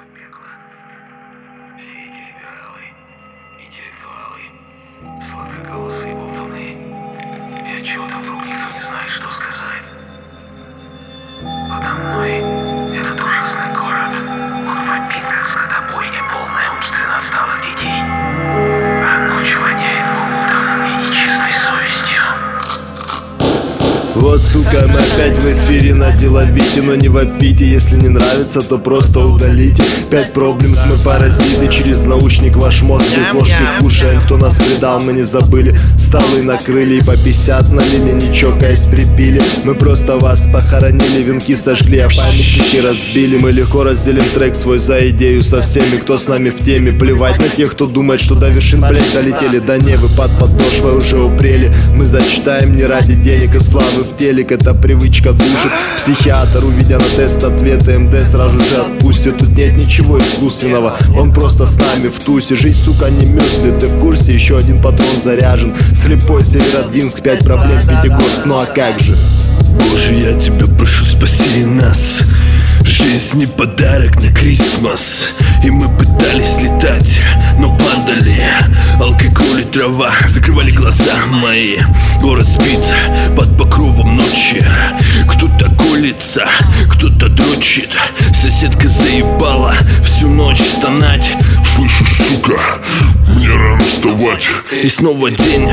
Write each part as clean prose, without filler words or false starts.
такое пекло. Все эти либералы, интеллектуалы, сладкоголосые болтуны. И отчего-то вдруг никто не знает, что сказать. Подо мной этот ужасный город. Он вопит, как скотобойня, полная умственно отсталых детей. А ночь воняет блудом и нечистой совестью. Вот, сука, мы опять в эфире на деловите. Но не вопите, если не нравится, то просто удалите. 5 проблем, мы паразиты. Через наушник ваш мозг без ложки кушаем. Кто нас предал, мы не забыли. Столы накрыли и по 50 налили, не чокаясь припили. Мы просто вас похоронили, венки сожгли, а памятники разбили. Мы легко разделим трек свой за идею со всеми, кто с нами в теме. Плевать на тех, кто думает, что до вершин, блять, долетели. Да не, вы под подошвой уже упрели. Мы зачитаем не ради денег и славы в телек, эта привычка душит. Психиатр, увидя на тест ответы МД, сразу же отпустит. Тут нет ничего искусственного, он просто с нами в тусе. Жизнь, сука, не мюсли, ты в курсе? Еще один патрон заряжен. Слепой Северодвинск, 5 проблем, Пятигорск, ну а как же? Боже, я тебя прошу, спаси нас. Жизнь не подарок на Крисмас. И мы пытались летать, но падали. Алкоголь и трава закрывали глаза мои. Город спит под покровом ночи. Кто-то колется, кто-то дрочит. Соседка заебала всю ночь стонать. Слышишь, сука, мне рано вставать. И снова день.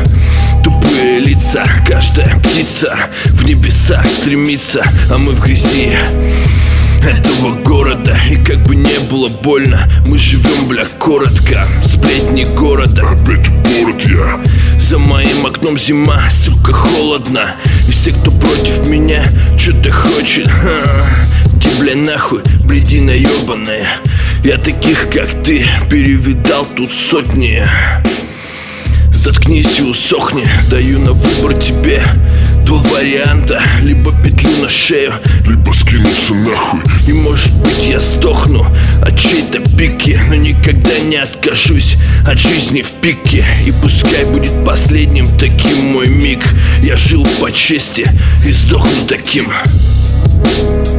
Тупые лица, каждая птица в небеса стремится, а мы в грязи этого города. И как бы не было больно, мы живем, бля, коротко. Сплетни города. Опять город я. За моим окном зима, сука, холодно. И все, кто против меня, что-то хочет. Иди, бля, нахуй, бредина ебаная. Я таких, как ты, перевидал тут сотни. Заткнись и усохни, даю на выбор тебе 2 варианта. Либо петлю на шею, либо скинуться нахуй. и может быть я сдохну от чьей-то пики, но никогда не откажусь от жизни в пике. И пускай будет последним таким мой миг. Я жил по чести и сдохну таким.